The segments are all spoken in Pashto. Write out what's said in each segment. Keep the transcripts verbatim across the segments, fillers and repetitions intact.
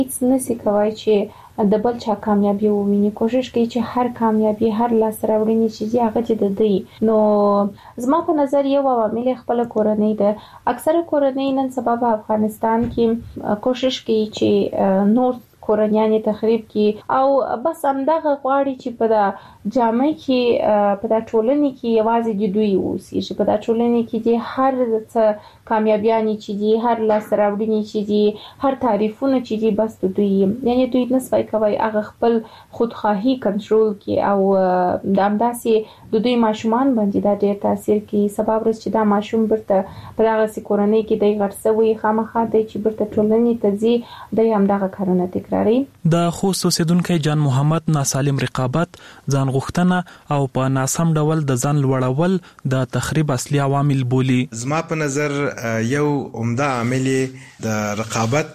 هیڅ نسی کوي چې د بل چا کامیابی وویني. کوشش کوي چې هر کامیابی، هر لاس راوړنی چې هغه چې د دی. نو زما په نظر یو عوامل خپل کورنۍ ده. اکثره کورنۍ نن سبا په افغانستان کې کوشش کوي چې نور کورنیان تخریب کی او بس همدغه غواړي چې په د جامع کې په د ټولنې کې یوازې د دوی اوسي، چې په د ټولنې کې د هر څه کامیابیانی چې دي، هر لاس راوړنی چې دي، هر تعریفونه چې دي بس د دوی، یعنی دوی نسوي کوي هغه خپل خودخواهی کنټرول کی او د همداسې د دوی ماشومان باندې دا ډېر تاثیر کوي. سبب ورس چې دا ماشوم برته په دغه سي کورنۍ کې د غړسوي خامخا دی چې برته ټولنې ته ځي د همدغه کارونه تکراري. د خوست اوسیدونکو جان محمد ناسالم رقابت، ځان غوښتنه او په ناسم ډول د ځان لوړول د تخریب اصلي عوامل بولي. زما په نظر یو عمده عامل د رقابت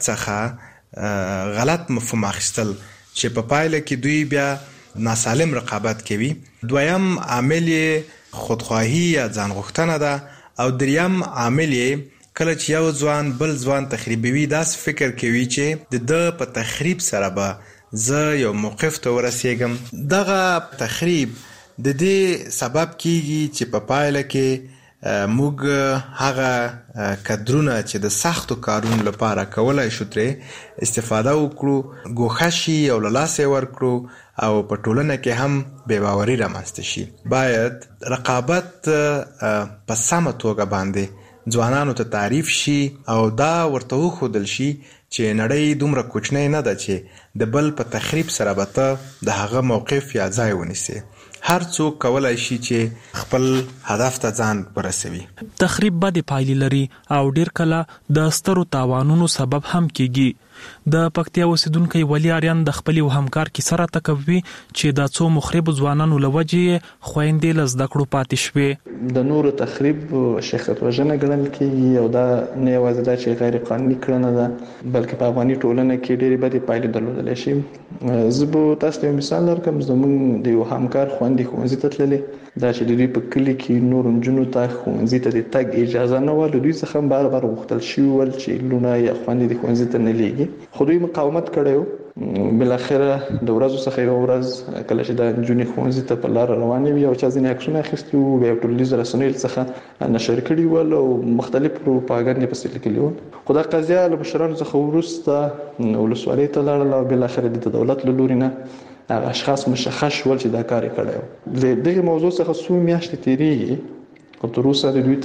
څخه غلط مفهوم اخیستل چې په پایله کې دوی بیا ناسالم رقابت کوي. دویم عامل خودخواهی یا ځان غوښتنه ده او دریم عامل کله چې یو ځوان بل ځوان تخریبوي داس فکر کوي چې د د په تخریب سره به زه یو موقف ته ورسېږم. دغه تخریب د دې سبب کیږي چې په پایله کې موږ هغه کدرونه چې د سختو کارونو لپاره کولای شو ترې استفاده وکړو ګوښه شي او له لاسه ورکړو او په ټولنه کې هم بې باوري رامنځته شي. باید رقابت په سمه توګه باندې ځوانانو ته تعریف شي او دا ورته وښودل شي چې نړۍ دومره کوچنۍ نه ده چې د بل په تخریب سره به ته د هغه موقف یا ځای ونیسي. هر څوک کولای شي چې خپل هدف ته ځان ورسوي. تخریب به د پایلې لري او ډیر کله د سترو تاوانونو سبب هم کیږي. د پکتیا اوسیدونکو ولی اریان د خپل همکار کی سره تکوي چې د څو مخرب ځوانانو لوجه خويندې لزده کړو پاتې شوي. د نور تخریب شیخت وژنه ګڼل کیږي او دا نه یوازې دا چې غیر قانوني کړنه ده بلکې په افغاني ټولنه کې ډېری بدې پایلې درلودل شي. زه به تاسو ته مثال درکړم. زموږ د یو همکار خويندې ښوونځي ته تللې، دا چې د دوی په کلی کې نور نجونو ته ښوونځي ته د تګ اجازه نه و. دوی څخه بار بار غوښتل شوي ول چې لونه یا خويندې د ښوونځي ته نه لیږي، خو دوی مقاومت کړی. بل اخره د ورځو څخه یو ورځ کله چې د نجونې ښوونځي ته په لار روانې وي او چا ځینې عکسونه اخیستي وو، بیا ټولنیزو رسنیو څخه نشر کړي ول او مختلف پروپاګاندا پسې لیکلي ول. خو دا قضیه له مشرانو څخه وروسته ولسوالۍ ته لاړله او بل اخره د دولت له لوري نه هغه اشخاص مشخص شول چې دا کار یې کړی و. د دغه موضوع څخه څو میاشتې تېرېږي خو تر اوسه د دوی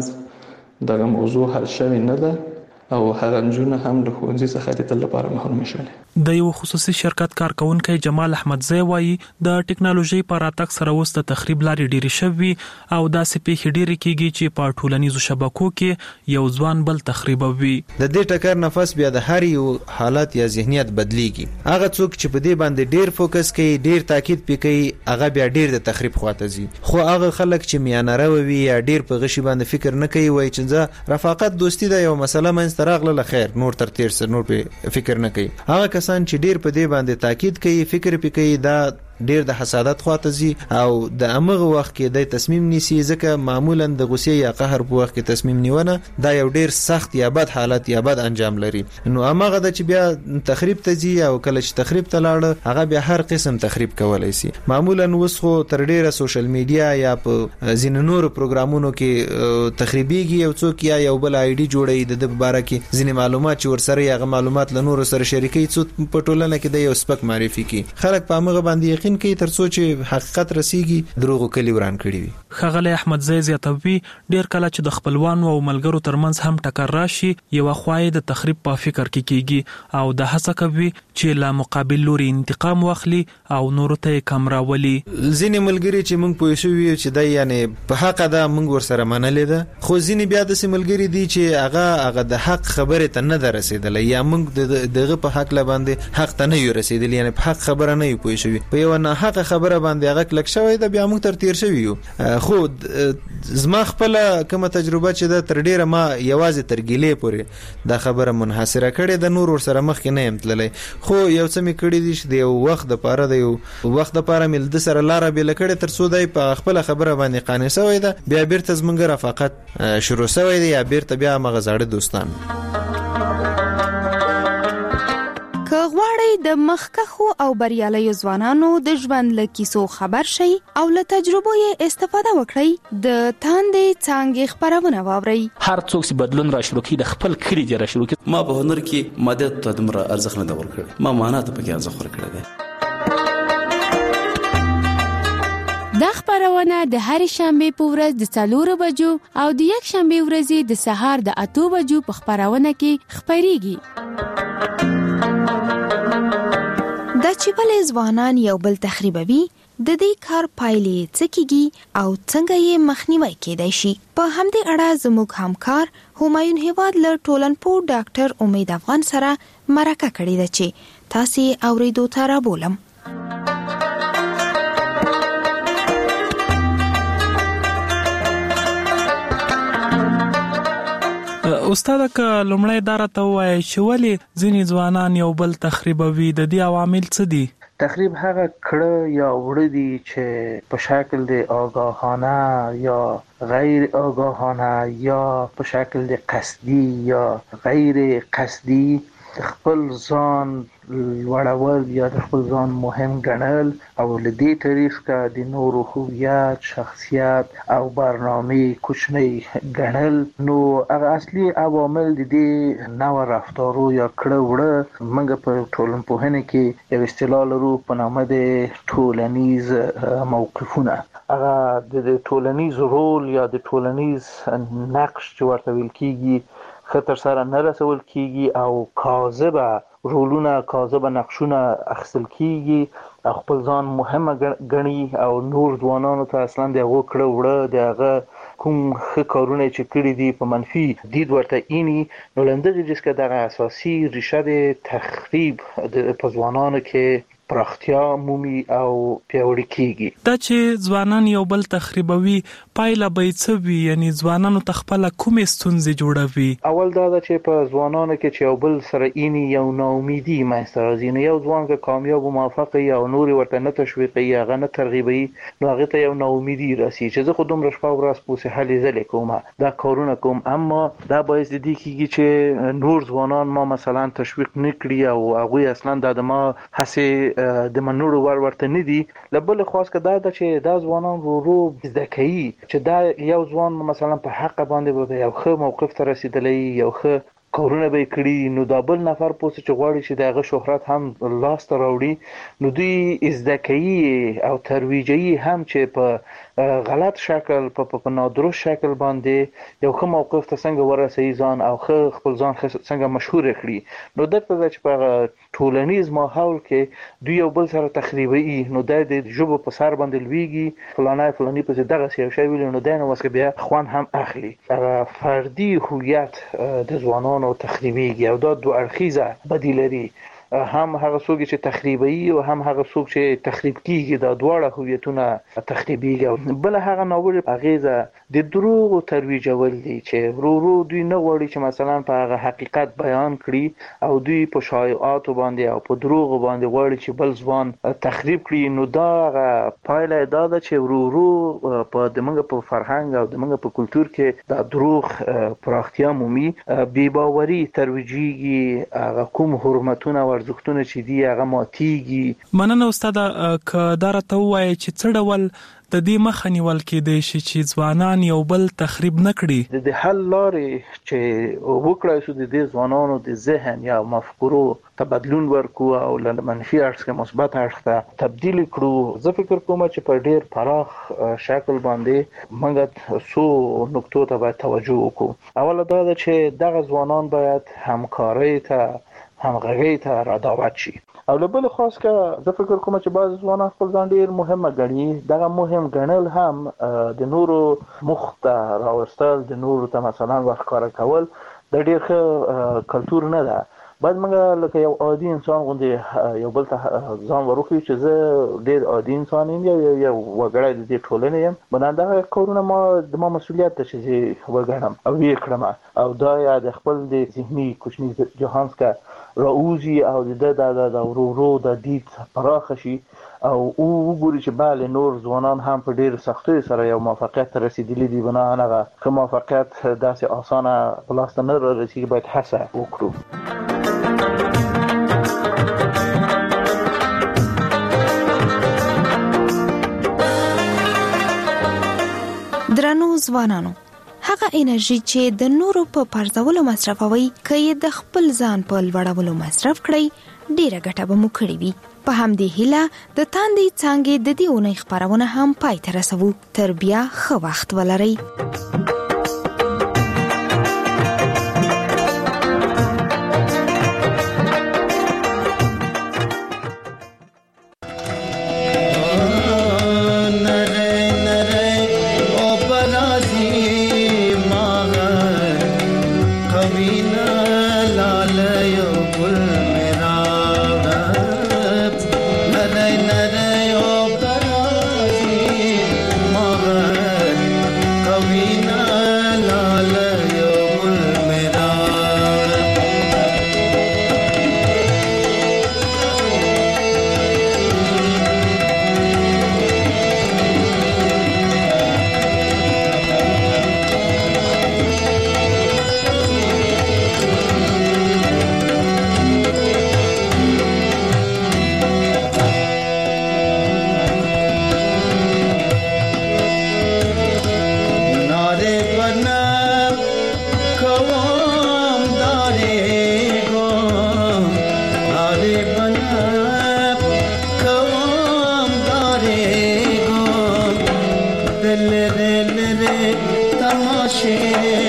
ترمنځ دغه موضوع حل شوې نه ده او هغه نجونه هم د ښوونځي څخه د تل لپاره محروم شول. د یو خصوصي شرکت کارکونکو جمال احمدزی وایي د ټکنالوژي پر راتګ سره وست تخریب لارې ډېری شوي او داسې پیښې ډېری کیږي چې په ټولنیزو شبکو کې یو ځوان بل تخریبوي. د دې ټکر نفس بیا د هر یو حالت یا ذهنیت بدلیږي. هغه څوک چې په دې باندې ډېر فوکس کوي، ډېر تاکید پکې، هغه بیا ډېر د تخریب خواته ځي. خو هغه خلک چې میانه روي یا ډېر په غشي باندې فکر نه کوي، وایي چې ځا رفاقت دوستی دا یو مسله منځ راغله خیر نور تر تیر سر نور په فکر نه کوي. هغه کسان چې ډیر په دې باندې تاکید کوي، فکر پې کوي، دا ډیر د حسادت خواته ځي او د امغه وخت کې د تصمیم نیسي. ځکه معمولا د غصې یا قهر په وخت کې تصمیم نیونه دا یو ډیر سخت یا بد حالت یا بد انجام لري. نو امغه د چې بیا تخریب ته ځي او کله چې تخریب ته لاړ هغه بیا هر قسم تخریب کولای شي. معمولا وسخو تر ډیره سوشل میډیا یا په ځین نور پروګرامونو کې تخریبيږي او څوک یا یو بل آی ډي جوړي د باره کې ځین معلومات چې ورسره یغه معلومات له نور سره شریکي څوک په ټولنه کې د یو سپک معرفي کی خلک په امغه باندې یقین کوي تر څو چې حقیقت رسیږي دروغ کلی وران کړی وي. خغلی احمد زی زیاتوي ډیر کله چې د خپلوانو او ملګرو ترمنځ هم ټکر راشي یو خوای د تخریب په فکر کې کیږي او د هڅه کوي چې لا مقابل لوري انتقام واخلي او نور ته کمرا ولي. ځینې ملګری چې موږ پوه شو چې دا یعنی په حق ده موږ ور سره منلې ده، خو ځینې بیا د ملګری دي چې هغه هغه د حق خبره ته نه درسیدل یا موږ دغه په حق لا باندې حق ته نه یو رسیدل، یعنی په حق خبره نه یو پوه شوی په یو نه حق خبره باندې هغه کلک شوی دا بیا موږ تر تیر شوی یو. خو زما خپل کومه تجربه چې دا تر ډیره ما یوازې ترګیلې پورې دا خبره منحصره کړې د نور ور سره مخ کې نه يم تللی، خو یو څه می کړی دي چې یو وخت د پاره د یو وخت د پاره مل د سره لاره بل کړي تر څو دای په خپل خبره باندې قانع شوی دا بیا بیرته زمونږ رفاقت شروع شوی دی یا بیرته بیا مغه زړه دوستان. که غواړئ د مخکښو او بریالیو ځوانانو د ژوند له کیسو خبر شئ او له تجربو یې استفاده وکړئ، د تاندې څانګې خپرونه واورئ. هر څوک چې بدلون را شروع کړي د خپل کلي دې را شروع کړي. ما په هنر کې مادیات ته دومره ارزښت نه دی ورکړی، ما معنا ته پکې ارزښت ورکړی دی. دا خبرونه د هر شنبه په ورځ د څلورو بجو او د یک شنبه ورځې د سهار د اتو بجو په خبرونه کې خبريږي. دا چې بلې ځوانان یو بل تخریبوي، د دې کار پایلې څه کیږي او څنګه یې مخنیوي کېدای شي. په همدې اړه زموږ همکار همایون هیواد له ټولنپوه ډاکټر امید افغان سره مرکه کړې ده چې تاسو اوریدو ته رابولم. استاد که لومړی دا راته ووایي چې ولې ځینې ځوانان یو بل تخریبوي، د دې عوامل څه دي؟ تخریب هغه کړه یا وړه دي چې په شکل د آگاهانه یا غیر آگاهانه یا په شکل د قصدي یا غیر قصدي خپل ځان لوړول یا د خپل ځان مهم ګڼل او له دې طریقه د نورو هویت، شخصیت او برنامه کوچنی ګڼل. نو هغه اصلي عوامل د دې نوع رفتارو یا کړه وړه موږ په ټولنپوهنه کې یو اصطلاح لرو په نامه د ټولنیز موقفونه. هغه د ټولنیز رول یا د ټولنیز نقش چې ورته ویل کېږي خطر سره نه رسول کېږي او کاذبه رولونه، کاذبه نقشونه اخیستل کېږي او خپل ځان مهمه ګڼي او نور ځوانانو ته اصلا د هغو کړه وړه د هغه کوم ښه کارونه چې کړي دي په منفي دید ورته اینی. نو له همدغې جز که دغه اساسي ریشه د تخریب په ځوانانو کې پراختیا مومي او پیاوړي کیږي. دا چې ځوانان یو بل تخریبوي پایله به څه وي؟ یعنی ځوانانو ته خپل کومې ستونزې جوړوي؟ اول دا ده چې په ځوانانو کې چې یو بل سره اینی یو ناامیدي منځته راځي. نو یو ځوان که کامیاب او موفق وي او نور ورته نه تشویقوي، هغه نه ترغیبوي، نو هغه ته یو ناامیدي راسي چې زه خو دومره شپه ورځ پوسې هلې ځلې کوم، دا کارونه کوم. اما دا باعث د دې کېږي چې نور ځوانان ما مثلا تشویق نه کړي او هغوی اصلا دا د ما هسې د منورو ور ورته نه دي. لبل خاص که دا ده چې دا ځوانان رو رو زده کوي چې دا یو ځوان مثلا په حق باندې به یو ښه موقف ته رسیدلی، یو ښه کارونه به کړي، نو دا بل نفر پوسه چې غواړي چې دغه شهرت هم لاس ته راوړي، نو دوی زده کوي او ترویجي هم چې په غلط شکل په نادرست شکل باندې یو ښه موقف ته څنګه ورسوي ځان او ښه خپل ځان څنګه مشهور کړي. نو دلته ده چې په ټولنیز ماحول کې دوی یو بل سره تخریبوي، نو دا د ژبو په سر باندې لویږي، فلانه فلاني پسې دغسې یو شی ویلي، نو دی نو وس بیا خوند هم اخلي. هغه فردي هویت د ځوانانو نو تخریبیږي او دا دوه اړخیزه بدی لري. هم هغه څوک چې تخریبي او هم هغه څوک چې تخریب کیږي، دا دواړه هویتونه تخریبیږي. بل هغه ناوړه اغیزه د دروغ او ترویجول دي چې ورو ورو دوی نه غواړي چې مثلا په هغه حقیقت بیان کړي او دوی په شایعات باندې او په دروغ باندې غواړي چې بل ځوان تخریب کړي. نو دا هغه پایله دا ده چې ورو ورو په دمنګ په فرهنګ او دمنګ په کلچر کې دا دروغ پراختیا مومي، بې باوري ترویجيږي، هغه کوم حرمتونه ارزښتونه چې دی هغه ماتيږي. مننه استاد که دا راته ووایي چې څه ډول د دې مخه نیول کېدای شي چې ځوانان یو بل تخریب نه کړي؟ د حل لارې چې وکړای شو د دې ځوانانو د ذهن یا مفکورو ته بدلون ورکو او له منفي اړخ څخه مثبت اړخ ته تبدیل کړو. زه فکر کوم چې په ډیر پراخ شکل باندې موږ څو نقطو ته باید توجه وکړو. اوله دا ده چې دغه ځوانان باید همکارۍ ته همغږۍ ته رادعوت شي. او له بل خاص که زه فکر کوم چې بعض ځوانان خپل ځان ډیر مهمه ګڼي، دغه مهم ګڼل هم د نورو مخ ته راوستل، د نورو ته مثلا ورښکاره کول د ډیر ښه کلتور نه ده. باید موږ لکه یو عادي انسان غوندې یو بل ته ځان ورکړو چې زه ډیر عادي انسان یم، یو یو وګړی د دې ټولنې یم، بنا دغه کارونه ما د ما مسؤلیت ده چې زه وګڼم او ویې کړم او دا یا د خپل د ذهني کوچني جهان څخه راوځي او د د د ورو ورو د دید پراخه شي او او وګوري چې بله نور ځوانان هم په ډېر سختیو سره یو موفقیت ته رسېدلي دي. بناهن هغه ښه موفقیت داسې اسانه په لاس ته نه رارسېږي، باید هڅه وکړو. ځوانانو هغه انرژي چې د نورو په پرځولو مصرفوي کله د خپل ځان په لوړولو مصرف کړئ ډیره ګټه به مو کړې وي. په همدې هیله د تاندې څانګې د دې اونۍ خبرونه هم پای ته رسوو. تر بیا ښه وخت ولرئ. Tamaşe